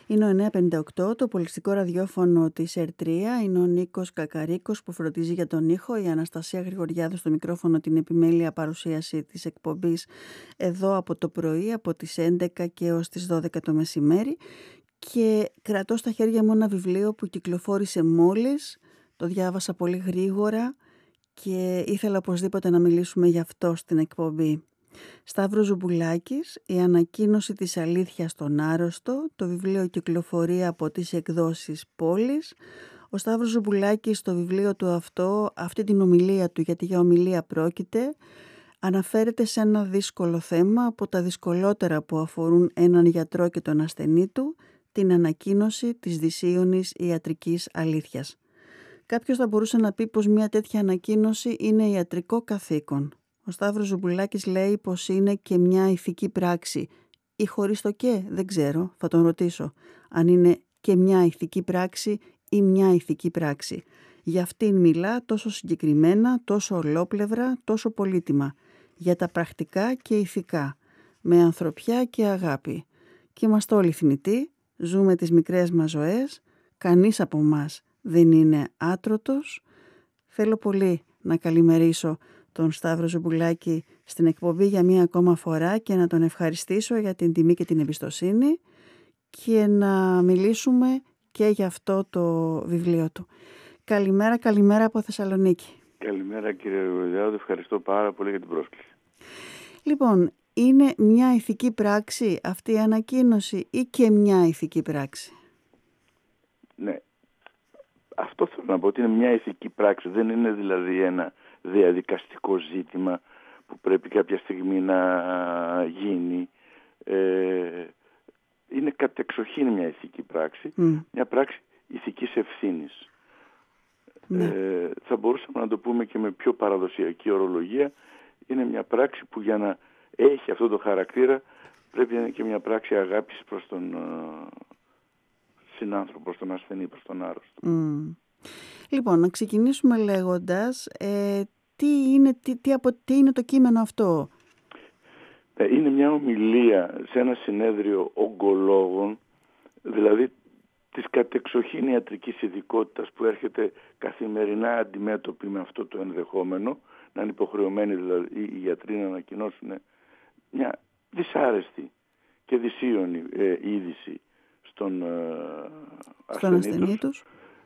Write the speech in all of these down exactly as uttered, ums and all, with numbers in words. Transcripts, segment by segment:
Είναι ο εννιακόσια πενήντα οκτώ, το πολιτιστικό ραδιόφωνο της ΕΡΤΡΙΑ. Είναι ο Νίκος Κακαρίκος που φροντίζει για τον ήχο, η Αναστασία Γρηγοριάδου στο μικρόφωνο, την επιμέλεια παρουσίαση της εκπομπής εδώ από το πρωί, από τις έντεκα και έως τις δώδεκα το μεσημέρι. Και κρατώ στα χέρια μου ένα βιβλίο που κυκλοφόρησε μόλις, το διάβασα πολύ γρήγορα και ήθελα οπωσδήποτε να μιλήσουμε γι' αυτό στην εκπομπή. Σταύρος Ζουμπουλάκης, η ανακοίνωση της αλήθειας στον άρρωστο. Το βιβλίο κυκλοφορεί από τις εκδόσεις Πόλης. Ο Σταύρος Ζουμπουλάκης στο βιβλίο του αυτό, αυτή την ομιλία του, γιατί για ομιλία πρόκειται, αναφέρεται σε ένα δύσκολο θέμα, από τα δυσκολότερα που αφορούν έναν γιατρό και τον ασθενή του, την ανακοίνωση της δυσίωνης ιατρικής αλήθειας. Κάποιος θα μπορούσε να πει πως μια τέτοια ανακοίνωση είναι ιατρικό καθήκον. Ο Σταύρος Ζουμπουλάκης λέει πως είναι και μια ηθική πράξη. Ή χωρίς το και, δεν ξέρω, θα τον ρωτήσω. Αν είναι και μια ηθική πράξη ή μια ηθική πράξη. Για αυτήν μιλά τόσο συγκεκριμένα, τόσο ολόπλευρα, τόσο πολύτιμα. Για τα πρακτικά και ηθικά. Με ανθρωπιά και αγάπη. Και είμαστε όλοι θνητοί, ζούμε τις μικρές μας ζωές. Κανείς από μας δεν είναι άτρωτος. Θέλω πολύ να καλημερίσω τον Σταύρο Ζουμπουλάκη στην εκπομπή για μία ακόμα φορά και να τον ευχαριστήσω για την τιμή και την εμπιστοσύνη και να μιλήσουμε και για αυτό το βιβλίο του. Καλημέρα, καλημέρα από Θεσσαλονίκη. Καλημέρα κύριε Γρηγοριάδου, ευχαριστώ πάρα πολύ για την πρόσκληση. Λοιπόν, είναι μια ηθική πράξη αυτή η ανακοίνωση ή και μια ηθική πράξη? Ναι, αυτό θέλω να πω ότι είναι μια ηθική πράξη, δεν είναι δηλαδή ένα διαδικαστικό ζήτημα που πρέπει κάποια στιγμή να γίνει. Ε, είναι κατεξοχήν μια ηθική πράξη, mm. μια πράξη ηθικής ευθύνης. Mm. Ε, θα μπορούσαμε να το πούμε και με πιο παραδοσιακή ορολογία, είναι μια πράξη που για να έχει αυτό το χαρακτήρα πρέπει να είναι και μια πράξη αγάπης προς τον uh, συνάνθρωπο, προς τον ασθενή, προς τον άρρωστο. Mm. Λοιπόν, να ξεκινήσουμε λέγοντας ε, τι, είναι, τι, τι, από, τι είναι το κείμενο αυτό. Είναι μια ομιλία σε ένα συνέδριο ογκολόγων, δηλαδή της κατεξοχήν ιατρικής ειδικότητας που έρχεται καθημερινά αντιμέτωπη με αυτό το ενδεχόμενο, να είναι υποχρεωμένοι δηλαδή οι γιατροί να ανακοινώσουν μια δυσάρεστη και δυσίωνη ε, είδηση στον, ε, στον ασθενή τους.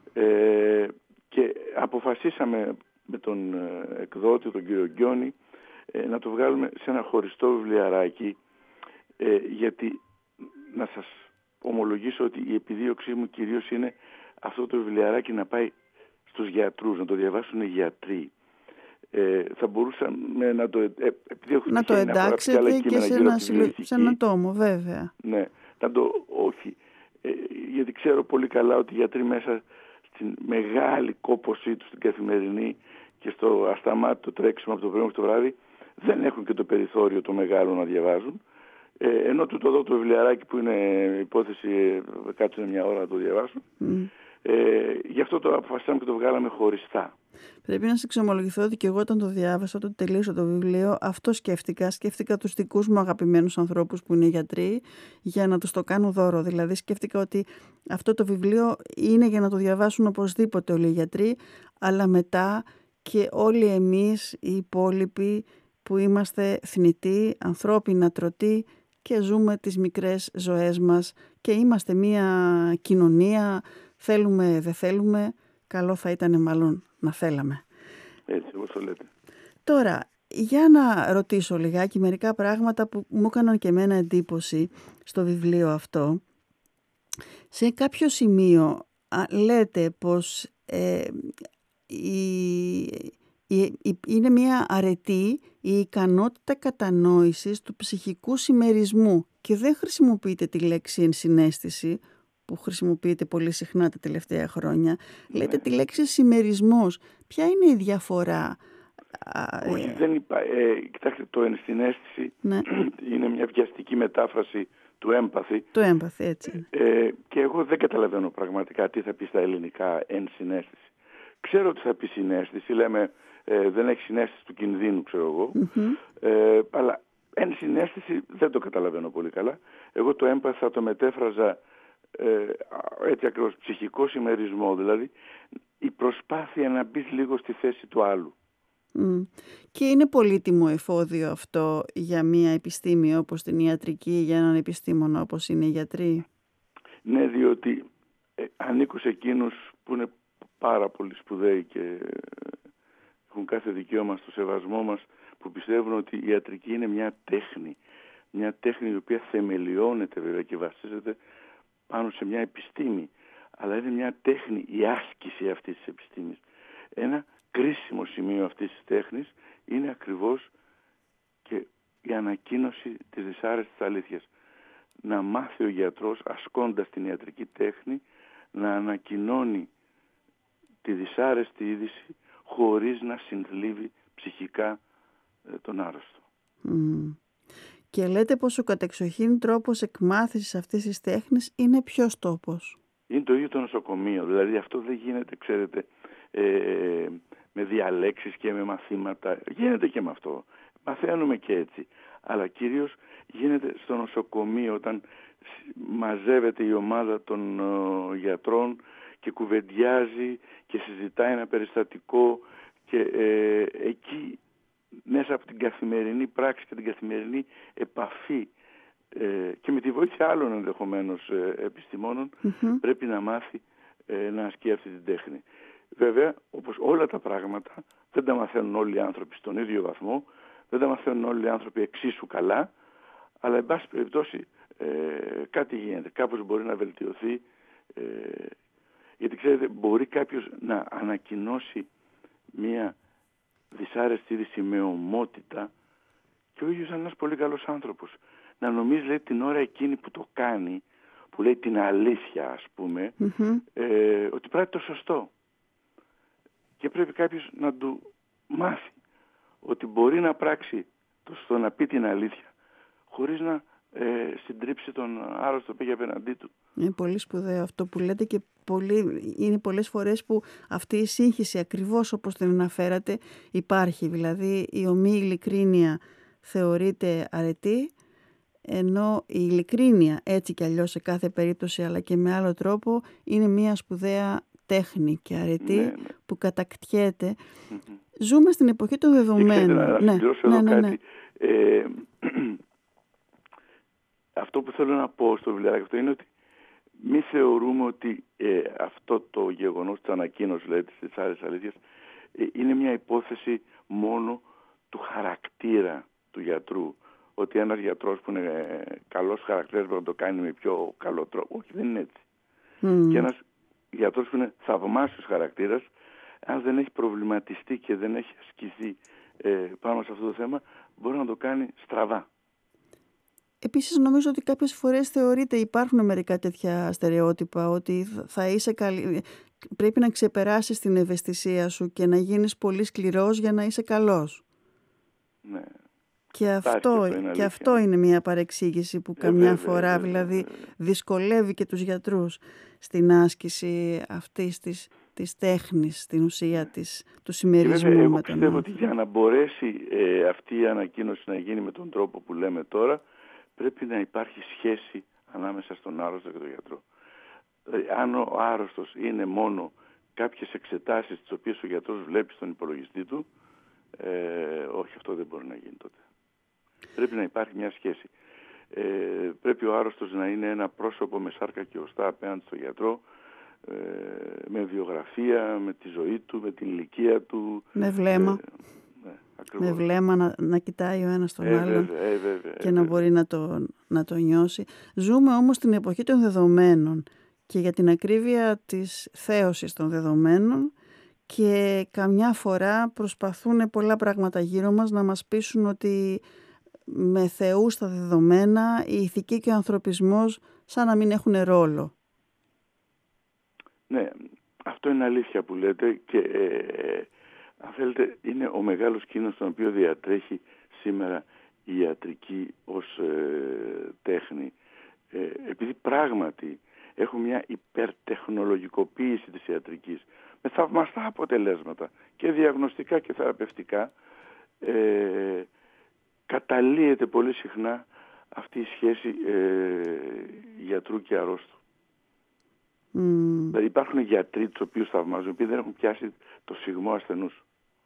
Ε, και αποφασίσαμε με τον εκδότη, τον κύριο Γκιόνη, ε, να το βγάλουμε σε ένα χωριστό βιβλιαράκι, ε, γιατί να σας ομολογήσω ότι η επιδίωξή μου κυρίως είναι αυτό το βιβλιαράκι να πάει στους γιατρούς, να το διαβάσουν οι γιατροί. Ε, θα μπορούσαμε να το, ε, να το εντάξετε και σε ένα, σε ένα τόμο, βέβαια. Ναι, να το, όχι. Ε, γιατί ξέρω πολύ καλά ότι οι γιατροί μέσα στην μεγάλη κόπωσή τους στην καθημερινή και στο ασταμάτητο τρέξιμο από το πρωί μέχρι το βράδυ δεν έχουν και το περιθώριο το μεγάλο να διαβάζουν. Ε, ενώ τούτο εδώ το βιβλιαράκι που είναι υπόθεση κάτσουν μια ώρα να το διαβάσουν. Mm. Ε, γι' αυτό το αποφασίσαμε και το βγάλαμε χωριστά. Πρέπει να σε εξομολογηθώ ότι και εγώ όταν το διάβασα, όταν τελείωσα το βιβλίο, αυτό σκέφτηκα. Σκέφτηκα τους δικούς μου αγαπημένους ανθρώπους που είναι γιατροί για να τους το κάνω δώρο. Δηλαδή σκέφτηκα ότι αυτό το βιβλίο είναι για να το διαβάσουν οπωσδήποτε όλοι οι γιατροί, αλλά μετά και όλοι εμείς οι υπόλοιποι που είμαστε θνητοί, ανθρώπινα τρωτοί και ζούμε τις μικρές ζωές μας και είμαστε μια κοινωνία, θέλουμε δεν θέλουμε, καλό θα ήταν μάλλον να θέλαμε. Έτσι, όπως το λέτε. Τώρα, για να ρωτήσω λιγάκι μερικά πράγματα που μου έκαναν και εμένα εντύπωση στο βιβλίο αυτό. Σε κάποιο σημείο α, λέτε πως ε, η, η, η, είναι μια αρετή η ικανότητα κατανόησης του ψυχικού συμμερισμού και δεν χρησιμοποιείτε τη λέξη ενσυναίσθηση που χρησιμοποιείται πολύ συχνά τα τελευταία χρόνια. Ναι. Λέτε τη λέξη συμμερισμός. Ποια είναι η διαφορά? Όχι, δεν είπα. Ε, κοιτάξτε, το ενσυναίσθηση ναι. είναι μια βιαστική μετάφραση του έμπαθη. Το έμπαθη, έτσι. Ε, και εγώ δεν καταλαβαίνω πραγματικά τι θα πει στα ελληνικά ενσυναίσθηση. Ξέρω ότι θα πει συναίσθηση, λέμε ε, δεν έχει συναίσθηση του κινδύνου, ξέρω εγώ. Mm-hmm. Ε, αλλά ενσυναίσθηση δεν το καταλαβαίνω πολύ καλά. Εγώ το έμπαθη θα το μετέφραζα ε, έτσι ακριβώς, ψυχικό συμμερισμό, δηλαδή η προσπάθεια να μπεις λίγο στη θέση του άλλου. Mm. Και είναι πολύτιμο εφόδιο αυτό για μια επιστήμη όπως την ιατρική, για έναν επιστήμονα όπως είναι οι γιατροί? Ναι, διότι ε, ανήκω σε εκείνους που είναι πάρα πολύ σπουδαίοι και έχουν κάθε δικαίωμα στο σεβασμό μας, που πιστεύουν ότι η ιατρική είναι μια τέχνη. Μια τέχνη η οποία θεμελιώνεται βέβαια και βασίζεται πάνω σε μια επιστήμη. Αλλά είναι μια τέχνη η άσκηση αυτής της επιστήμης. Ένα κρίσιμο σημείο αυτής της τέχνης είναι ακριβώς και η ανακοίνωση της δυσάρεστης αλήθειας. Να μάθει ο γιατρός, ασκώντας την ιατρική τέχνη, να ανακοινώνει τη δυσάρεστη είδηση χωρίς να συνθλίβει ψυχικά ε, τον άρρωστο. Mm. Και λέτε πως ο κατεξοχήν τρόπος εκμάθησης αυτής της τέχνης είναι ποιος τόπος? Είναι το ίδιο το νοσοκομείο. Δηλαδή αυτό δεν γίνεται, ξέρετε, ε, με διαλέξεις και με μαθήματα. Γίνεται και με αυτό. Μαθαίνουμε και έτσι. Αλλά κυρίως γίνεται στο νοσοκομείο, όταν μαζεύεται η ομάδα των ε, γιατρών και κουβεντιάζει και συζητάει ένα περιστατικό, και ε, εκεί μέσα από την καθημερινή πράξη και την καθημερινή επαφή ε, και με τη βοήθεια άλλων ενδεχομένως ε, επιστημόνων, mm-hmm. πρέπει να μάθει ε, να ασκεί αυτή την τέχνη. Βέβαια, όπως όλα τα πράγματα, δεν τα μαθαίνουν όλοι οι άνθρωποι στον ίδιο βαθμό, δεν τα μαθαίνουν όλοι οι άνθρωποι εξίσου καλά, αλλά εν πάση περιπτώσει ε, κάτι γίνεται, κάπως μπορεί να βελτιωθεί, ε, γιατί ξέρετε, μπορεί κάποιος να ανακοινώσει μία δυσάρεστη είδηση με ομότητα και ο ίδιος ένας πολύ καλός άνθρωπος να νομίζει, λέει, την ώρα εκείνη που το κάνει, που λέει την αλήθεια, ας πούμε, mm-hmm. ε, ότι πράττει το σωστό. Και πρέπει κάποιος να του μάθει ότι μπορεί να πράξει το σωστό, να πει την αλήθεια, χωρίς να ε, συντρίψει τον άρρωστο πήγε απέναντί του. Είναι πολύ σπουδαίο αυτό που λέτε, και πολύ, είναι πολλές φορές που αυτή η σύγχυση, ακριβώς όπως την αναφέρατε, υπάρχει. Δηλαδή η ομή ειλικρίνεια θεωρείται αρετή, ενώ η ειλικρίνεια, έτσι κι αλλιώς σε κάθε περίπτωση αλλά και με άλλο τρόπο, είναι μια σπουδαία τέχνη και αρετή, ναι, ναι. που κατακτιέται. Mm-hmm. Ζούμε στην εποχή των δεδομένων. Να, να ναι, συμπληρώσω ναι, εδώ ναι, ναι. κάτι. Ε, αυτό που θέλω να πω στο βιβλιαράκι αυτό είναι ότι μη θεωρούμε ότι ε, αυτό το γεγονός της ανακοίνωσης, δηλαδή της άρεσης αλήθειας, ε, είναι μια υπόθεση μόνο του χαρακτήρα του γιατρού. Ότι ένας γιατρός που είναι ε, καλός χαρακτήρας μπορεί να το κάνει με πιο καλό τρόπο. Όχι, δεν είναι έτσι. Mm. Και ένας γιατρός που είναι θαυμάσιος χαρακτήρας, αν δεν έχει προβληματιστεί και δεν έχει ασκηθεί ε, πάνω σε αυτό το θέμα, μπορεί να το κάνει στραβά. Επίσης νομίζω ότι κάποιες φορές θεωρείται, υπάρχουν μερικά τέτοια στερεότυπα, ότι θα είσαι καλή, πρέπει να ξεπεράσεις την ευαισθησία σου και να γίνεις πολύ σκληρός για να είσαι καλός. Ναι. Και αυτό, και και αυτό είναι μια παρεξήγηση που ε, καμιά βέβαια, φορά βέβαια, δηλαδή βέβαια. δυσκολεύει και τους γιατρούς στην άσκηση αυτής της, της τέχνης, στην ουσία της, του συμμερισμού. Βέβαια, εγώ με τον πιστεύω άνθρωπο. ότι για να μπορέσει ε, αυτή η ανακοίνωση να γίνει με τον τρόπο που λέμε τώρα, πρέπει να υπάρχει σχέση ανάμεσα στον άρρωστο και τον γιατρό. Δηλαδή, αν ο άρρωστος είναι μόνο κάποιες εξετάσεις τις οποίες ο γιατρός βλέπει στον υπολογιστή του, ε, όχι, αυτό δεν μπορεί να γίνει τότε. Πρέπει να υπάρχει μια σχέση. Ε, πρέπει ο άρρωστος να είναι ένα πρόσωπο με σάρκα και οστά απέναντι στον γιατρό, ε, με βιογραφία, με τη ζωή του, με την ηλικία του. Με βλέμμα. Ε, ναι, με βλέμμα να, να κοιτάει ο ένας τον ε, άλλον βέβαια, ε, βέβαια, και ε, να βέβαια. μπορεί να το, να το νιώσει. Ζούμε όμως την εποχή των δεδομένων και για την ακρίβεια της θέωσης των δεδομένων, και καμιά φορά προσπαθούν πολλά πράγματα γύρω μας να μας πείσουν ότι με θεούς τα δεδομένα η ηθική και ο ανθρωπισμός σαν να μην έχουν ρόλο. Ναι, αυτό είναι αλήθεια που λέτε, και ε, αν θέλετε είναι ο μεγάλος κίνδυνος τον οποίο διατρέχει σήμερα η ιατρική ως ε, τέχνη. Ε, επειδή πράγματι έχουμε μια υπερτεχνολογικοποίηση της ιατρικής με θαυμαστά αποτελέσματα και διαγνωστικά και θεραπευτικά, ε, καταλύεται πολύ συχνά αυτή η σχέση ε, γιατρού και αρρώστου. Δηλαδή υπάρχουν γιατροί τους οποίους θαυμάζουν, οποίοι δεν έχουν πιάσει το σιγμό ασθενούς.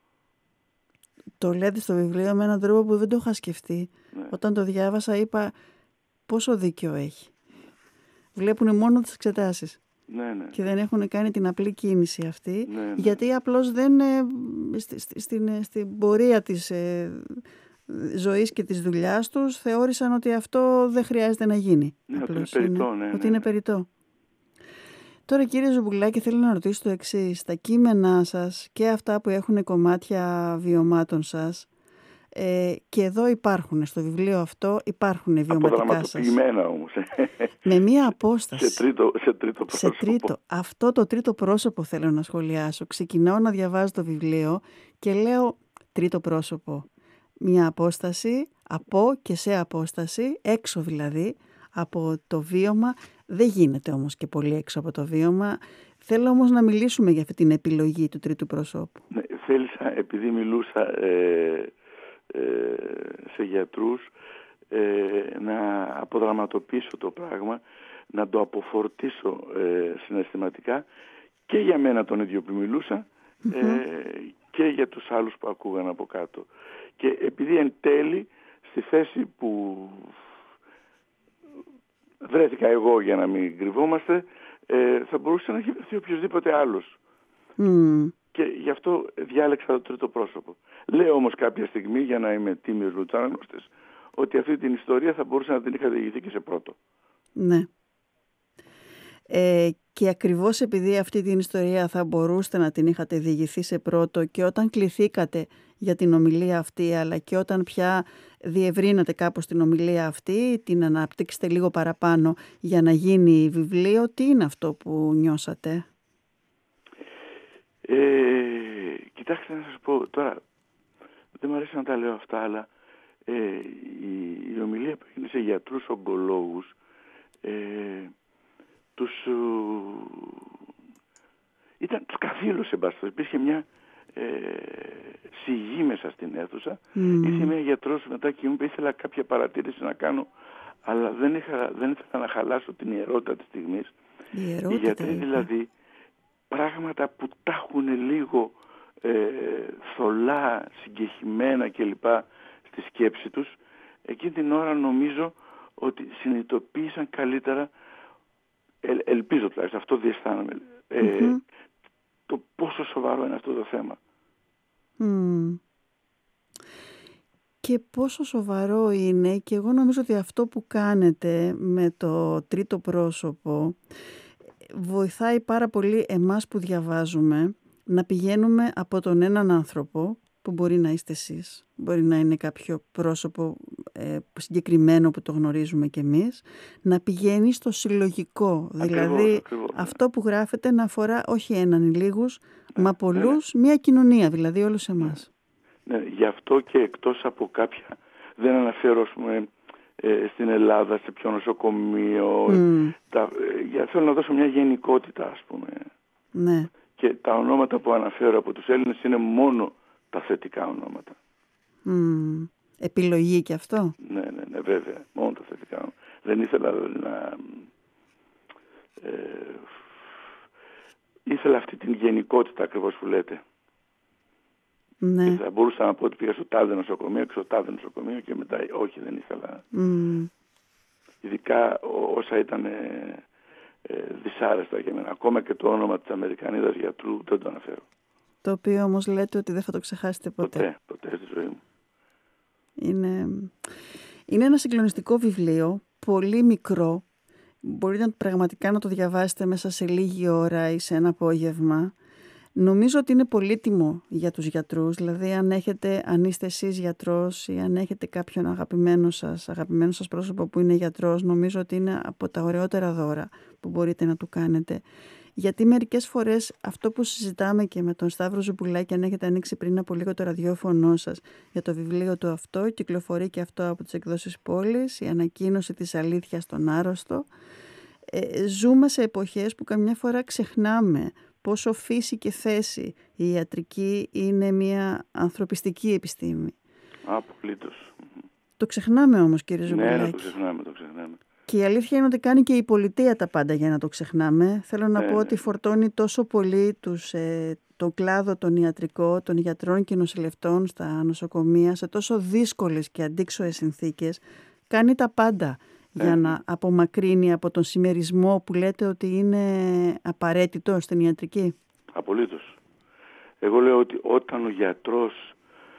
Το λέτε στο βιβλίο με έναν τρόπο που δεν το είχα σκεφτεί. Ναι. Όταν το διάβασα είπα πόσο δίκιο έχει. Βλέπουν μόνο τις εξετάσεις. Ναι, ναι. Και δεν έχουν κάνει την απλή κίνηση αυτή. Ναι, ναι. Γιατί απλώς δεν ε, στη, στη, στην, ε, στην πορεία της ε, ζωής και της δουλειάς τους θεώρησαν ότι αυτό δεν χρειάζεται να γίνει. Ναι, Απλώς ότι είναι περιττό. είναι, Ναι, ότι ναι, είναι ναι. περιττό. Τώρα κύριε Ζουμπουλάκη, θέλω να ρωτήσω το εξής. Τα κείμενά σας και αυτά που έχουν κομμάτια βιωμάτων σας, ε, και εδώ υπάρχουν, στο βιβλίο αυτό υπάρχουν βιωματικά σας. Αποδραματοποιημένα όμως. Με μία απόσταση. Σε τρίτο, σε τρίτο πρόσωπο. Σε τρίτο. Αυτό το τρίτο πρόσωπο θέλω να σχολιάσω. Ξεκινάω να διαβάζω το βιβλίο και λέω τρίτο πρόσωπο. Μία απόσταση, από και σε απόσταση, έξω δηλαδή, από το βίωμα. Δεν γίνεται όμως και πολύ έξω από το βίωμα. Θέλω όμως να μιλήσουμε για αυτή την επιλογή του τρίτου προσώπου. Ναι, θέλησα, επειδή μιλούσα ε, ε, σε γιατρούς, ε, να αποδραματοποιήσω το πράγμα, να το αποφορτήσω ε, συναισθηματικά και για μένα τον ίδιο που μιλούσα, mm-hmm. ε, και για τους άλλους που ακούγαν από κάτω. Και επειδή εν τέλει στη θέση που βρέθηκα εγώ, για να μην κρυβόμαστε, ε, θα μπορούσε να έχει βρεθεί οποιοδήποτε άλλος. Mm. Και γι' αυτό διάλεξα το τρίτο πρόσωπο. Λέω όμως κάποια στιγμή, για να είμαι τίμιος με τους αναγνώστες, ότι αυτή την ιστορία θα μπορούσε να την είχα διηγηθεί και σε πρώτο. Ναι. Ε, και ακριβώς επειδή αυτή την ιστορία θα μπορούσατε να την είχατε διηγηθεί σε πρώτο, και όταν κληθήκατε για την ομιλία αυτή, αλλά και όταν πια διευρύνατε κάπως την ομιλία αυτή, την αναπτύξετε λίγο παραπάνω για να γίνει βιβλίο, τι είναι αυτό που νιώσατε? Ε, κοιτάξτε να σας πω τώρα, δεν μου αρέσει να τα λέω αυτά, αλλά ε, η, η ομιλία που έγινε σε γιατρούς ογκολόγους ε, τους uh, ήταν τους καθήλωσε μπάστος. Υπήρχε μια ε, σιγή μέσα στην αίθουσα. Mm. Ήρθε μια γιατρός μετά και μου είπε, ήθελα κάποια παρατήρηση να κάνω, αλλά δεν, είχα, δεν ήθελα να χαλάσω την ιερότητα της στιγμής. Οι γιατροί δηλαδή πράγματα που τα έχουν λίγο ε, θολά, συγκεχημένα κλπ. Στη σκέψη τους, εκείνη την ώρα νομίζω ότι συνειδητοποίησαν καλύτερα, ε, ελπίζω τουλάχιστον, αυτό διαισθάνομαι, ε, mm-hmm. το πόσο σοβαρό είναι αυτό το θέμα. Mm. Και πόσο σοβαρό είναι, και εγώ νομίζω ότι αυτό που κάνετε με το τρίτο πρόσωπο βοηθάει πάρα πολύ εμάς που διαβάζουμε να πηγαίνουμε από τον έναν άνθρωπο, που μπορεί να είστε εσείς, μπορεί να είναι κάποιο πρόσωπο ε, συγκεκριμένο που το γνωρίζουμε κι εμείς, να πηγαίνει στο συλλογικό. Ακριβώς, δηλαδή ακριβώς, ναι. Αυτό που γράφεται να αφορά όχι έναν ή λίγους, ναι, μα πολλούς, ναι, ναι. Μια κοινωνία, δηλαδή όλους εμάς. Ναι, ναι, γι' αυτό και εκτός από κάποια, δεν αναφέρω ας πούμε, ε, στην Ελλάδα, σε ποιο νοσοκομείο, mm. τα, ε, θέλω να δώσω μια γενικότητα ας πούμε. Ναι. Και τα ονόματα που αναφέρω από τους Έλληνες είναι μόνο τα θετικά ονόματα. Mm. Επιλογή και αυτό. Ναι, ναι, ναι, βέβαια. Μόνο τα θετικά ονόματα. Δεν ήθελα να... Ε, ήθελα αυτή την γενικότητα ακριβώς που λέτε. Ναι. Και θα μπορούσα να πω ότι πήγα στο τάδε νοσοκομείο και στο τάδε νοσοκομείο και μετά όχι, δεν ήθελα. Mm. Ειδικά όσα ήταν... Ε, Ε, δυσάρεστα για μένα. Ακόμα και το όνομα της Αμερικανίδας γιατρού δεν το αναφέρω. Το οποίο όμως λέτε ότι δεν θα το ξεχάσετε ποτέ. Ποτέ, ποτέ στη ζωή μου. Είναι, είναι ένα συγκλονιστικό βιβλίο, πολύ μικρό. Μπορείτε πραγματικά να το διαβάσετε μέσα σε λίγη ώρα ή σε ένα απόγευμα. Νομίζω ότι είναι πολύτιμο για τους γιατρούς, δηλαδή αν, έχετε, αν είστε εσείς γιατρός ή αν έχετε κάποιον αγαπημένο σας, αγαπημένο σας πρόσωπο που είναι γιατρός, νομίζω ότι είναι από τα ωραιότερα δώρα που μπορείτε να του κάνετε. Γιατί μερικές φορές αυτό που συζητάμε και με τον Σταύρο Ζουμπουλάκη, αν έχετε ανοίξει πριν από λίγο το ραδιόφωνο σας για το βιβλίο του αυτό, κυκλοφορεί και αυτό από τις εκδόσεις Πόλης, η ανακοίνωση της αλήθειας στον άρρωστο. Ε, ζούμε σε εποχές που καμιά φορά ξεχνάμε πόσο φύση και θέση η ιατρική είναι μια ανθρωπιστική επιστήμη. Απολύτως. Το ξεχνάμε όμως, κύριε Ζουμπουλάκη. Ναι, το ξεχνάμε, το ξεχνάμε. Και η αλήθεια είναι ότι κάνει και η πολιτεία τα πάντα για να το ξεχνάμε. Θέλω να ναι, πω ναι. ότι φορτώνει τόσο πολύ τους, ε, τον κλάδο τον ιατρικό, των γιατρών και νοσηλευτών στα νοσοκομεία σε τόσο δύσκολες και αντίξωες συνθήκες. Κάνει τα πάντα ναι, για ναι. να απομακρύνει από τον συμμερισμό που λέτε ότι είναι απαραίτητο στην ιατρική. Απολύτως. Εγώ λέω ότι όταν ο γιατρός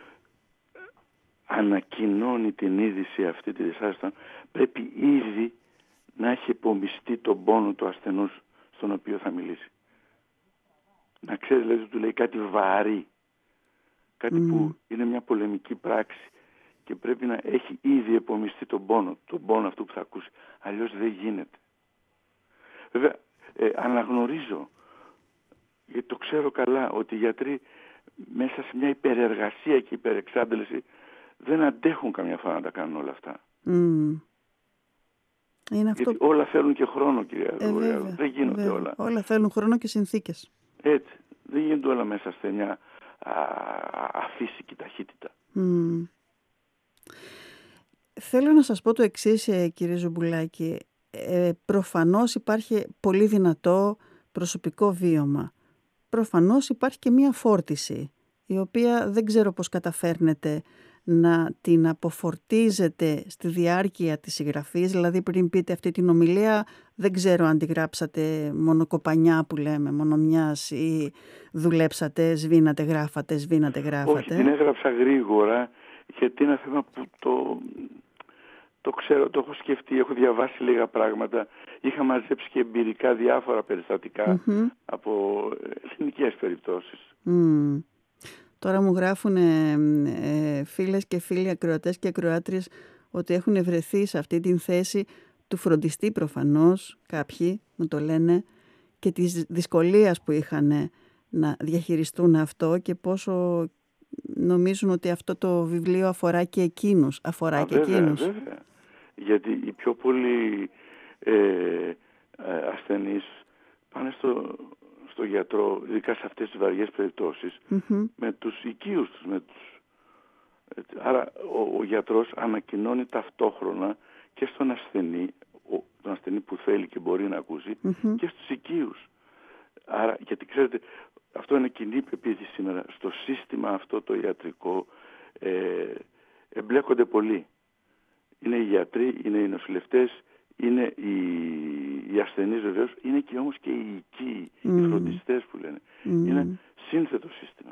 ανακοινώνει την είδηση αυτή τη δυσάρεστα, πρέπει ήδη να έχει υπομειστεί τον πόνο του ασθενούς στον οποίο θα μιλήσει. Να ξέρει δηλαδή ότι του λέει κάτι βαρύ, κάτι mm. που είναι μια πολεμική πράξη και πρέπει να έχει ήδη υπομειστεί τον πόνο, τον πόνο αυτό που θα ακούσει. Αλλιώς δεν γίνεται. Βέβαια, ε, αναγνωρίζω, γιατί το ξέρω καλά, ότι οι γιατροί μέσα σε μια υπερεργασία και υπερεξάντληση δεν αντέχουν καμιά φορά να τα κάνουν όλα αυτά. Mm. Είναι αυτό... Γιατί όλα θέλουν και χρόνο, κυρία ε, Γρηγοριάδου. Δεν γίνονται βέβαια. όλα. Όλα θέλουν χρόνο και συνθήκες. Έτσι. Δεν γίνονται όλα μέσα σε μια α, αφύσικη ταχύτητα. Mm. Θέλω να σας πω το εξής, κύριε Ζουμπουλάκη. Ε, προφανώς υπάρχει πολύ δυνατό προσωπικό βίωμα. Προφανώς υπάρχει και μία φόρτιση, η οποία δεν ξέρω πώς καταφέρνετε να την αποφορτίζετε στη διάρκεια της συγγραφής. Δηλαδή πριν πείτε αυτή την ομιλία, δεν ξέρω αν τη γράψατε μόνο κοπανιά που λέμε, μόνο μιας, ή δουλέψατε, σβήνατε, γράφατε, σβήνατε, γράφατε. Όχι, την έγραψα γρήγορα, γιατί είναι ένα θέμα που το... Το ξέρω, το έχω σκεφτεί, έχω διαβάσει λίγα πράγματα. Είχα μαζέψει και εμπειρικά διάφορα περιστατικά mm-hmm. από εθνικές περιπτώσεις. Mm. Τώρα μου γράφουν ε, ε, φίλες και φίλοι ακροατές και ακροάτριες ότι έχουν βρεθεί σε αυτή την θέση του φροντιστή προφανώς, κάποιοι μου το λένε, και της δυσκολίας που είχαν να διαχειριστούν αυτό και πόσο νομίζουν ότι αυτό το βιβλίο αφορά και εκείνους. Αφορά Α, και βέβαια, εκείνους. Βέβαια. Γιατί οι πιο πολλοί ε, ε, ασθενείς πάνε στο, στο γιατρό, ειδικά σε αυτές τις βαριές περιπτώσεις, mm-hmm. με τους οικείους τους. Με τους, έτσι. Άρα ο, ο γιατρός ανακοινώνει ταυτόχρονα και στον ασθενή, ο, τον ασθενή που θέλει και μπορεί να ακούσει, mm-hmm. και στους οικείους. Άρα, γιατί ξέρετε, αυτό είναι κοινή πεποίθηση σήμερα. Στο σύστημα αυτό το ιατρικό ε, εμπλέκονται πολλοί. Είναι οι γιατροί, είναι οι νοσηλευτές, είναι οι, οι ασθενείς βεβαίως, είναι και όμως και οι οικοί, mm. οι φροντιστές που λένε. Mm. Είναι σύνθετο σύστημα.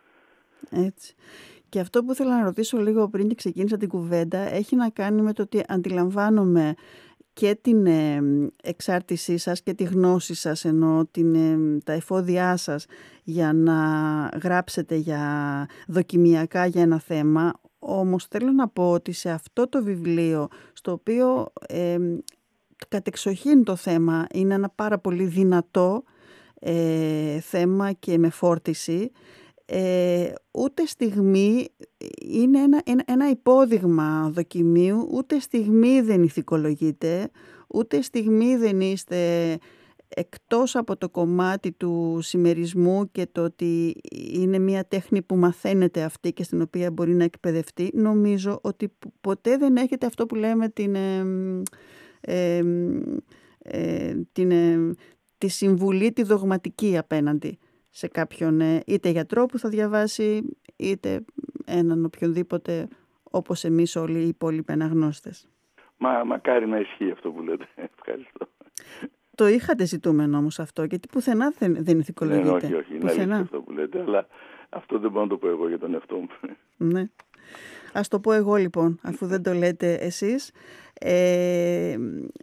Έτσι. Και αυτό που ήθελα να ρωτήσω λίγο πριν και ξεκίνησα την κουβέντα έχει να κάνει με το ότι αντιλαμβάνομαι και την ε, εξάρτησή σας και τη γνώση σας, ενώ την, ε, τα εφόδια σας για να γράψετε για δοκιμιακά για ένα θέμα. Όμως θέλω να πω ότι σε αυτό το βιβλίο, στο οποίο ε, κατεξοχήν το θέμα είναι ένα πάρα πολύ δυνατό ε, θέμα και με φόρτιση, ε, ούτε στιγμή είναι ένα, ένα, ένα υπόδειγμα δοκιμίου, ούτε στιγμή δεν ηθικολογείτε, ούτε στιγμή δεν είστε εκτός από το κομμάτι του συμμερισμού και το ότι είναι μια τέχνη που μαθαίνετε αυτή και στην οποία μπορεί να εκπαιδευτεί. Νομίζω ότι ποτέ δεν έχετε αυτό που λέμε την, ε, ε, ε, την, ε, τη συμβουλή τη δογματική απέναντι σε κάποιον ε, είτε γιατρό που θα διαβάσει, είτε έναν οποιονδήποτε όπως εμείς όλοι οι υπόλοιποι αναγνώστες. Μα, μακάρι να ισχύει αυτό που λέτε. Ευχαριστώ. Το είχατε ζητούμενο όμως αυτό, γιατί πουθενά δεν, δεν ηθικολογείται. Ναι, όχι, όχι, είναι αλήθεια αυτό που λέτε, αλλά αυτό δεν μπορώ να το πω εγώ για τον εαυτό μου. Ναι. Ας το πω εγώ λοιπόν, αφού δεν το λέτε εσείς. Ε,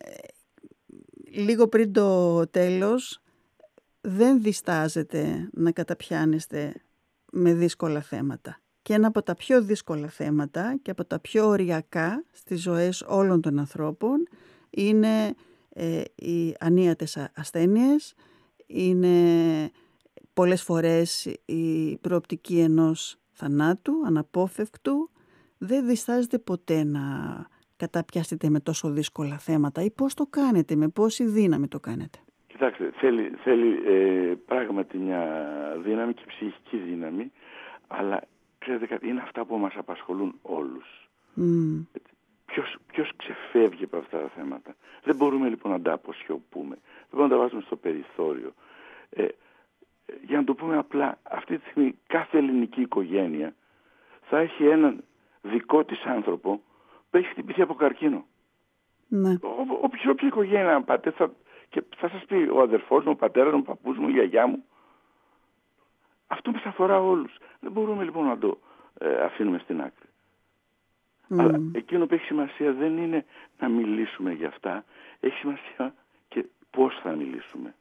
λίγο πριν το τέλος, δεν διστάζετε να καταπιάνεστε με δύσκολα θέματα. Και ένα από τα πιο δύσκολα θέματα και από τα πιο οριακά στις ζωές όλων των ανθρώπων είναι ε, οι ανίατες ασθένειες, είναι πολλές φορές η προοπτική ενός θανάτου, αναπόφευκτου. Δεν διστάζετε ποτέ να καταπιάσετε με τόσο δύσκολα θέματα ή πώς το κάνετε, με πόση δύναμη το κάνετε? Κοιτάξτε, θέλει, θέλει ε, πράγματι μια δύναμη και ψυχική δύναμη, αλλά ξέρετε κάτι, είναι αυτά που μας απασχολούν όλους. Mm. ποιος, ποιος ξεφεύγει από αυτά τα θέματα. Δεν μπορούμε λοιπόν να τα αποσιωπούμε. Δεν μπορούμε να τα βάζουμε στο περιθώριο. Ε, για να το πούμε απλά, αυτή τη στιγμή κάθε ελληνική οικογένεια θα έχει έναν δικό της άνθρωπο που έχει χτυπηθεί από καρκίνο. Ναι. Όποια οικογένεια να πάτε θα, και θα σας πει ο αδερφός μου, ο πατέρας μου, ο παππούς μου, η γιαγιά μου. Αυτό μας αφορά όλους. Δεν μπορούμε λοιπόν να το ε, αφήνουμε στην άκρη. Mm. Αλλά εκείνο που έχει σημασία δεν είναι να μιλήσουμε για αυτά. Έχει σημασία και πώς θα μιλήσουμε.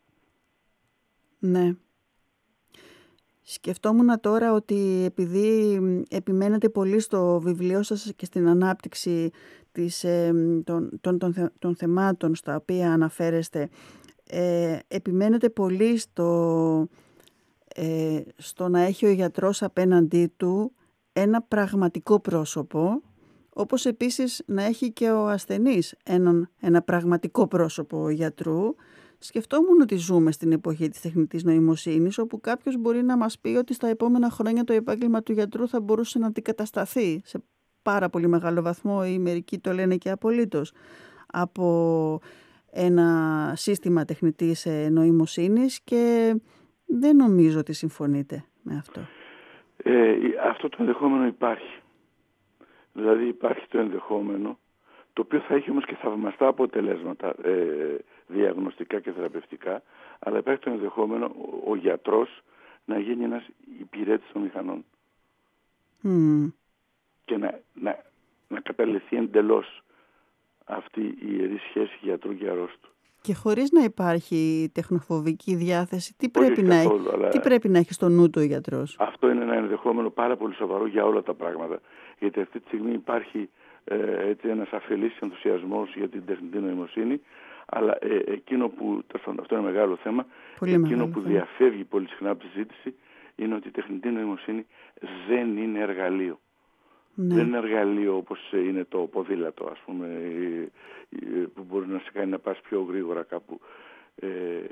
Ναι. Σκεφτόμουν τώρα ότι επειδή επιμένετε πολύ στο βιβλίο σας και στην ανάπτυξη της, ε, των, των, των, των θεμάτων στα οποία αναφέρεστε, ε, επιμένετε πολύ στο, ε, στο να έχει ο γιατρός απέναντί του ένα πραγματικό πρόσωπο, όπως επίσης να έχει και ο ασθενής έναν, ένα πραγματικό πρόσωπο γιατρού. Σκεφτόμουν ότι ζούμε στην εποχή της τεχνητής νοημοσύνης, όπου κάποιος μπορεί να μας πει ότι στα επόμενα χρόνια το επάγγελμα του γιατρού θα μπορούσε να αντικατασταθεί σε πάρα πολύ μεγάλο βαθμό, ή μερικοί το λένε και απολύτως, από ένα σύστημα τεχνητής νοημοσύνης, και δεν νομίζω ότι συμφωνείτε με αυτό. Ε, αυτό το ενδεχόμενο υπάρχει. Δηλαδή υπάρχει το ενδεχόμενο, το οποίο θα έχει όμως και θαυμαστά αποτελέσματα ε, διαγνωστικά και θεραπευτικά, αλλά υπάρχει το ενδεχόμενο ο, ο γιατρός να γίνει ένας υπηρέτης των μηχανών mm. και να, να, να καταληθεί εντελώς αυτή η ιερή σχέση γιατρού και αρρώστου. Και χωρίς να υπάρχει τεχνοφοβική διάθεση, τι πρέπει, να, καθόλου, έχει, τι πρέπει να έχει στο νου του ο γιατρός? Αυτό είναι ένα ενδεχόμενο πάρα πολύ σοβαρό για όλα τα πράγματα. Γιατί αυτή τη στιγμή υπάρχει ε, έτσι, ένας αφελής ενθουσιασμός για την τεχνητή νοημοσύνη, αλλά ε, εκείνο που, αυτό είναι μεγάλο θέμα, πολύ εκείνο μεγάλο που θέμα. διαφεύγει πολύ συχνά από τη συζήτηση είναι ότι η τεχνητή νοημοσύνη δεν είναι εργαλείο. Ναι. Δεν είναι εργαλείο όπως είναι το ποδήλατο, ας πούμε, που μπορεί να σε κάνει να πας πιο γρήγορα κάπου. Ε,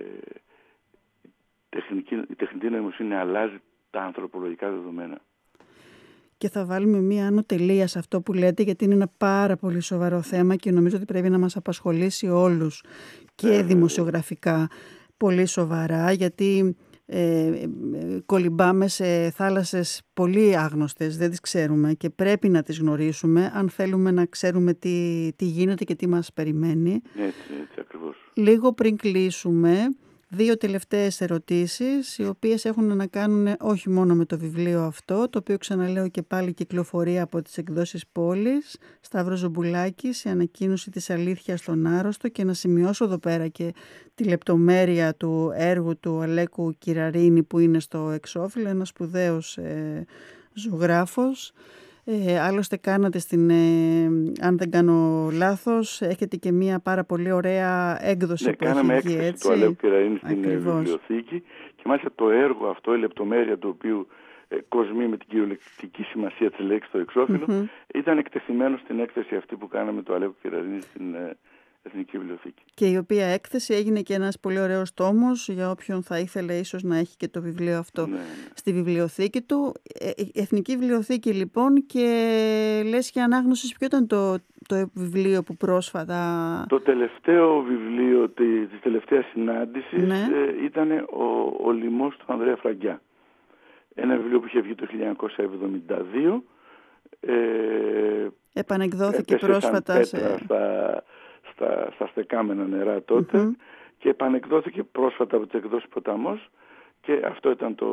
τεχνική, η τεχνητή νοημοσύνη αλλάζει τα ανθρωπολογικά δεδομένα. Και θα βάλουμε μία άνω τελεία σε αυτό που λέτε, γιατί είναι ένα πάρα πολύ σοβαρό θέμα και νομίζω ότι πρέπει να μας απασχολήσει όλους και ε, δημοσιογραφικά πολύ σοβαρά, γιατί ε, κολυμπάμε σε θάλασσες πολύ άγνωστες, δεν τις ξέρουμε και πρέπει να τις γνωρίσουμε αν θέλουμε να ξέρουμε τι, τι γίνεται και τι μας περιμένει. Έτσι, έτσι ακριβώς. Λίγο πριν κλείσουμε, δύο τελευταίες ερωτήσεις, οι οποίες έχουν να κάνουν όχι μόνο με το βιβλίο αυτό, το οποίο, ξαναλέω και πάλι, κυκλοφορεί από τις εκδόσεις Πόλης, Σταύρος Ζομπουλάκης, η ανακοίνωση της αλήθειας στον άρρωστο, και να σημειώσω εδώ πέρα και τη λεπτομέρεια του έργου του Αλέκου Κυραρίνη που είναι στο εξώφυλλο, ένας σπουδαίος ε, ζωγράφος. Ε, άλλωστε κάνατε στην, ε, αν δεν κάνω λάθος, έχετε και μία πάρα πολύ ωραία έκδοση, ναι, που έχει βγει, έτσι. Ναι, κάναμε έκθεση του Αλέκου Κυραρίνη στην βιβλιοθήκη, και μάλιστα το έργο αυτό, η λεπτομέρεια του οποίου ε, κοσμεί με την κυριολεκτική σημασία της λέξης στο εξώφυλλο, mm-hmm. ήταν εκτεθειμένο στην έκθεση αυτή που κάναμε του Αλέκου Κυραρίνη στην ε, Εθνική Βιβλιοθήκη. Και η οποία έκθεση έγινε και ένας πολύ ωραίος τόμος για όποιον θα ήθελε ίσως να έχει και το βιβλίο αυτό, ναι, στη βιβλιοθήκη του. Η Εθνική Βιβλιοθήκη λοιπόν, και λες για ανάγνωση, ποιο ήταν το, το βιβλίο που πρόσφατα... Το τελευταίο βιβλίο της, της τελευταίας συνάντησης, ναι, ε, ήταν ο, ο Λιμός του Ανδρέα Φραγκιά. Ένα βιβλίο που είχε βγει το χίλια εννιακόσια εβδομήντα δύο. Ε, επανεκδόθηκε πρόσφατα σε... Στα, στα, στα στεκάμενα νερά τότε, mm-hmm. και επανεκδόθηκε πρόσφατα από τις εκδόσεις Ποταμός, και αυτό ήταν το,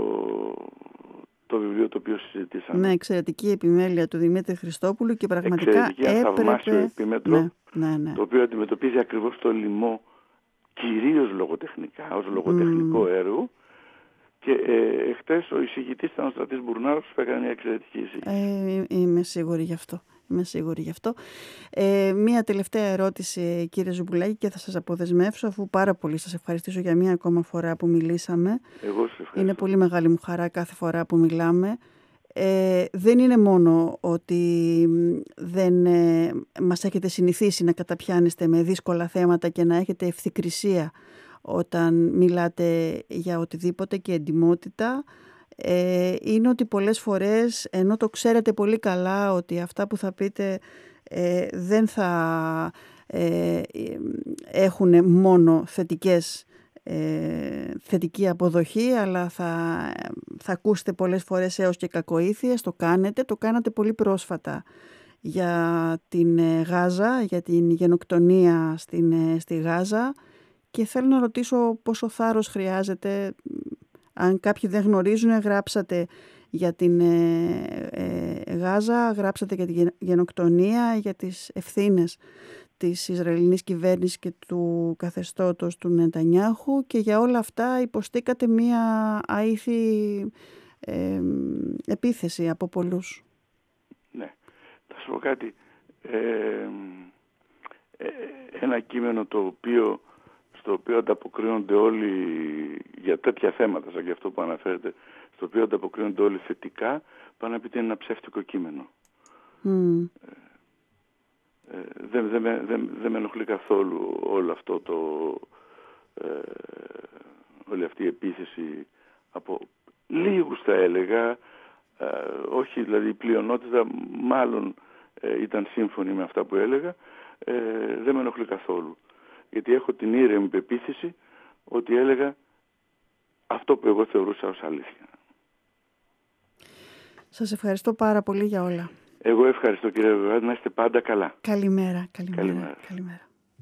το βιβλίο το οποίο συζητήσαμε. Ναι, εξαιρετική επιμέλεια του Δημήτρη Χριστόπουλου και πραγματικά εξαιρετική, έπρεπε... θαυμάσιο επίμετρο, ναι, ναι, ναι. το οποίο αντιμετωπίζει ακριβώς το λοιμό κυρίως λογοτεχνικά, ως λογοτεχνικό mm. έργο, και ε, χτες ο εισηγητής ήταν ο Στρατής Μπουρνάρος που έκανε μια εξαιρετική εισηγήση. Ε, είμαι σίγουρη γι' αυτό. Είμαι σίγουρη γι' αυτό. Ε, μία τελευταία ερώτηση, κύριε Ζομπουλάκη, και θα σας αποδεσμεύσω, αφού πάρα πολύ σας ευχαριστήσω για μία ακόμα φορά που μιλήσαμε. Εγώ σας ευχαριστώ. Είναι πολύ μεγάλη μου χαρά κάθε φορά που μιλάμε. Ε, δεν είναι μόνο ότι δεν ε, μας έχετε συνηθίσει να καταπιάνεστε με δύσκολα θέματα και να έχετε ευθυκρισία όταν μιλάτε για οτιδήποτε και εντιμότητα. Ε, είναι ότι πολλές φορές, ενώ το ξέρετε πολύ καλά ότι αυτά που θα πείτε ε, δεν θα ε, έχουν μόνο θετικές, ε, θετική αποδοχή, αλλά θα, θα ακούσετε πολλές φορές έως και κακοήθειες. Το κάνετε, το κάνατε πολύ πρόσφατα για την Γάζα, για την γενοκτονία στην, στη Γάζα, και θέλω να ρωτήσω πόσο θάρρος χρειάζεται. Αν κάποιοι δεν γνωρίζουν, γράψατε για την ε, ε, Γάζα, γράψατε για την γενοκτονία, για τις ευθύνες της Ισραηλινής κυβέρνησης και του καθεστώτος του Νετανιάχου, και για όλα αυτά υποστήκατε μία αήθη ε, επίθεση από πολλούς. Ναι, θα σου πω κάτι. Ε, ε, ένα κείμενο το οποίο, στο οποίο ανταποκρίνονται όλοι για τέτοια θέματα, σαν και αυτό που αναφέρετε, στο οποίο ανταποκρίνονται όλοι θετικά, πάνε να πείτε είναι ένα ψεύτικο κείμενο. Mm. Ε, ε, δεν, δεν, δεν, δεν με ενοχλεί καθόλου όλο αυτό το, ε, όλη αυτή η επίθεση από λίγους, θα έλεγα, ε, όχι δηλαδή η πλειονότητα μάλλον ε, ήταν σύμφωνη με αυτά που έλεγα, ε, δεν με ενοχλεί καθόλου. Γιατί έχω την ήρεμη πεποίθηση ότι έλεγα αυτό που εγώ θεωρούσα ως αλήθεια. Σας ευχαριστώ πάρα πολύ για όλα. Εγώ ευχαριστώ, κύριε Βεβαιώτη, να είστε πάντα καλά. Καλημέρα, καλημέρα. Καλημέρα. καλημέρα.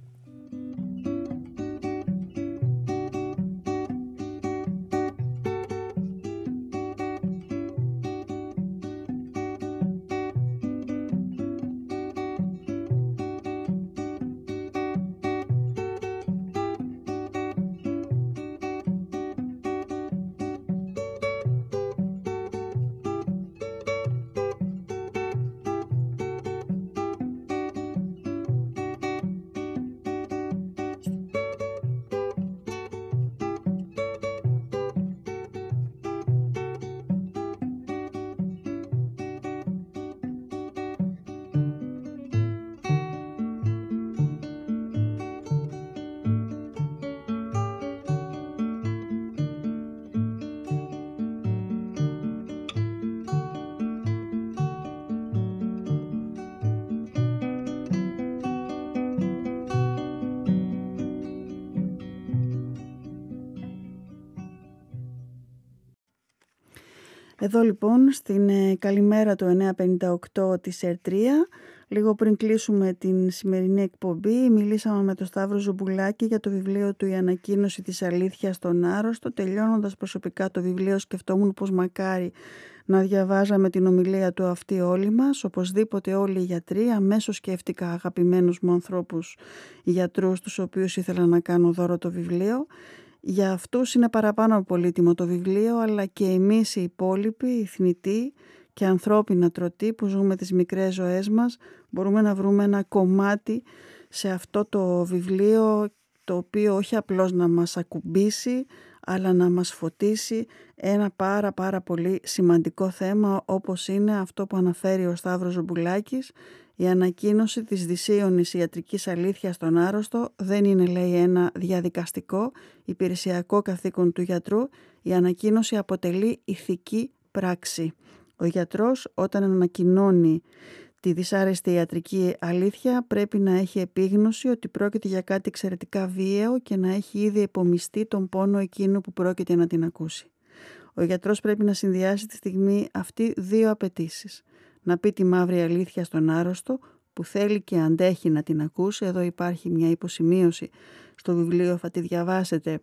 Εδώ λοιπόν στην ε, καλημέρα του εννιά πενήντα οκτώ της ΕΡΤΡΙΑ, λίγο πριν κλείσουμε την σημερινή εκπομπή, μιλήσαμε με τον Σταύρο Ζουμπουλάκη για το βιβλίο του «Η ανακοίνωση της αλήθειας στον άρρωστο». Τελειώνοντας προσωπικά το βιβλίο, σκεφτόμουν πως μακάρι να διαβάζαμε την ομιλία του αυτή όλοι μας. Οπωσδήποτε όλοι οι γιατροί. Αμέσως σκέφτηκα αγαπημένους μου ανθρώπους γιατρούς, τους οποίους ήθελα να κάνω δώρο το βιβλίο. Για αυτούς είναι παραπάνω από πολύτιμο το βιβλίο, αλλά και εμείς οι υπόλοιποι, οι θνητοί και ανθρώπινα τρωτοί που ζούμε τις μικρές ζωές μας, μπορούμε να βρούμε ένα κομμάτι σε αυτό το βιβλίο, το οποίο όχι απλώς να μας ακουμπήσει, αλλά να μας φωτίσει ένα πάρα πάρα πολύ σημαντικό θέμα, όπως είναι αυτό που αναφέρει ο Σταύρος Ζουμπουλάκης. Η ανακοίνωση της δυσίωνης ιατρικής αλήθειας στον άρρωστο δεν είναι, λέει, ένα διαδικαστικό υπηρεσιακό καθήκον του γιατρού. Η ανακοίνωση αποτελεί ηθική πράξη. Ο γιατρός, όταν ανακοινώνει τη δυσάρεστη ιατρική αλήθεια, πρέπει να έχει επίγνωση ότι πρόκειται για κάτι εξαιρετικά βίαιο και να έχει ήδη επομιστεί τον πόνο εκείνου που πρόκειται να την ακούσει. Ο γιατρός πρέπει να συνδυάσει τη στιγμή αυτή δύο απαιτήσεις. Να πει τη μαύρη αλήθεια στον άρρωστο που θέλει και αντέχει να την ακούσει. Εδώ υπάρχει μια υποσημείωση στο βιβλίο, θα τη διαβάσετε,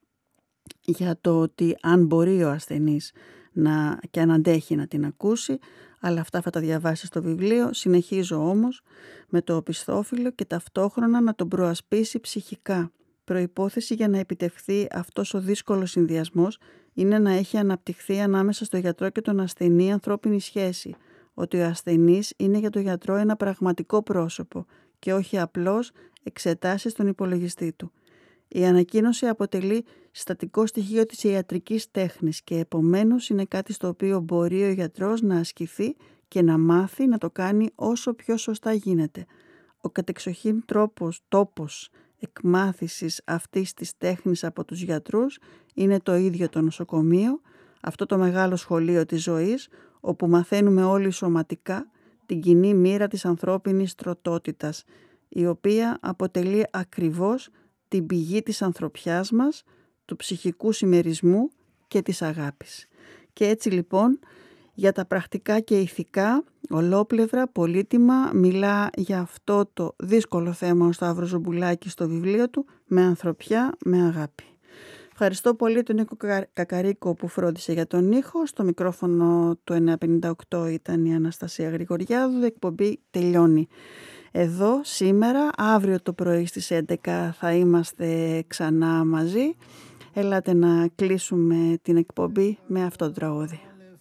για το ότι αν μπορεί ο ασθενής να, και αν αντέχει να την ακούσει, αλλά αυτά θα τα διαβάσει στο βιβλίο. Συνεχίζω όμως με το οπισθόφυλλο και ταυτόχρονα να τον προασπίσει ψυχικά. Προϋπόθεση για να επιτευχθεί αυτός ο δύσκολος συνδυασμός είναι να έχει αναπτυχθεί ανάμεσα στο γιατρό και τον ασθενή ανθρώπινη σχέση. Ότι ο ασθενής είναι για τον γιατρό ένα πραγματικό πρόσωπο και όχι απλώς εξετάσεις στον υπολογιστή του. Η ανακοίνωση αποτελεί συστατικό στοιχείο της ιατρικής τέχνης και επομένως είναι κάτι στο οποίο μπορεί ο γιατρός να ασκηθεί και να μάθει να το κάνει όσο πιο σωστά γίνεται. Ο κατεξοχήν τρόπος, τόπος εκμάθησης αυτής της τέχνης από τους γιατρούς είναι το ίδιο το νοσοκομείο, αυτό το μεγάλο σχολείο της ζωής, όπου μαθαίνουμε όλοι σωματικά την κοινή μοίρα της ανθρώπινης τροτότητας, η οποία αποτελεί ακριβώς την πηγή της ανθρωπιάς μας, του ψυχικού συμμερισμού και της αγάπης. Και έτσι λοιπόν για τα πρακτικά και ηθικά ολόπλευρα, πολύτιμα μιλά για αυτό το δύσκολο θέμα ο Σταύρος Ζομπουλάκης στο βιβλίο του «Με ανθρωπιά, με αγάπη». Ευχαριστώ πολύ τον Νίκο Κακαρίκο που φρόντισε για τον ήχο. Στο μικρόφωνο του εννιά πενήντα οκτώ ήταν η Αναστασία Γρηγοριάδου. Η εκπομπή τελειώνει εδώ σήμερα. Αύριο το πρωί στις έντεκα θα είμαστε ξανά μαζί. Ελάτε να κλείσουμε την εκπομπή με αυτό το τραγούδι.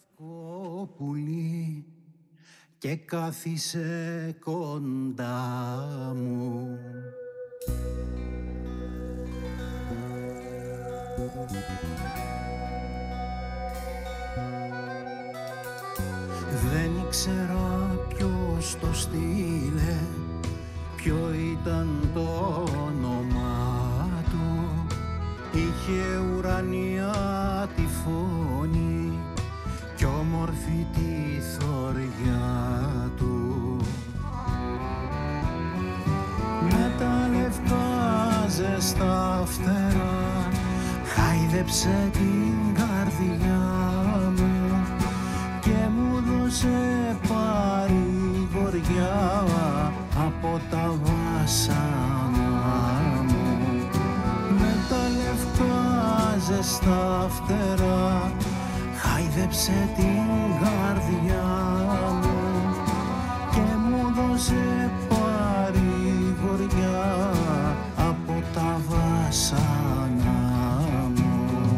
Πουλί και κάθισε κοντά μου. Δεν ήξερα ποιος το στείλε, ποιο ήταν το όνομά του. Είχε ουρανία τη φωνή κι όμορφη τη θωριά του. Με τα λευκά ζεστά φτερά χάιδεψε την καρδιά μου και μου δώσε παρηγοριά από τα βάσανα μου. Με τα λευκά ζεστά φτερά χάιδεψε την καρδιά μου και μου δώσε παρηγοριά από τα βάσανα μου.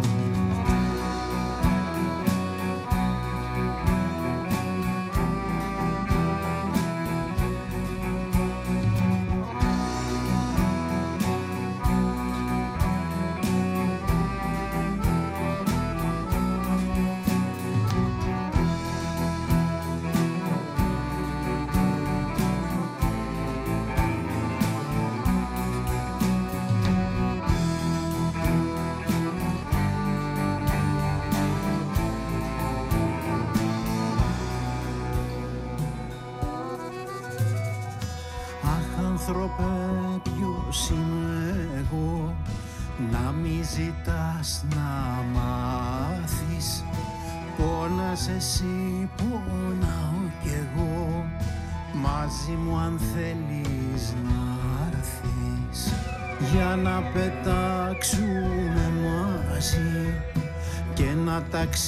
Άνθρωπε, ποιος είμαι εγώ, να μη ζητάς να μάθεις. Πόνας εσύ, πονάω κι εγώ, μαζί μου αν θέλεις να'ρθεις. Για να πετάξουμε μαζί και να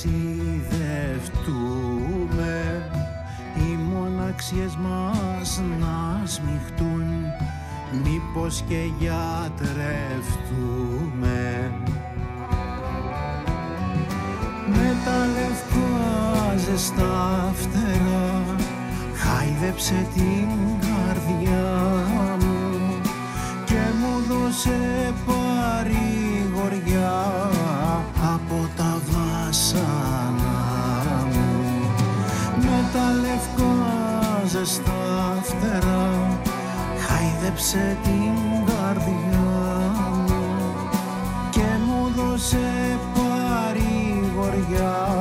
ταξιδευτούμε, οι μοναξιές μας να σμιχτούν, μήπως και γιατρευτούμε. Με τα λευκά ζεστά φτερά χάιδεψε την καρδιά μου και μου δώσε παρηγοριά από τα βάσανα μου. Με τα λευκά ζεστά φτερά χάιδεψε την καρδιά μου και μου δώσε παρηγοριά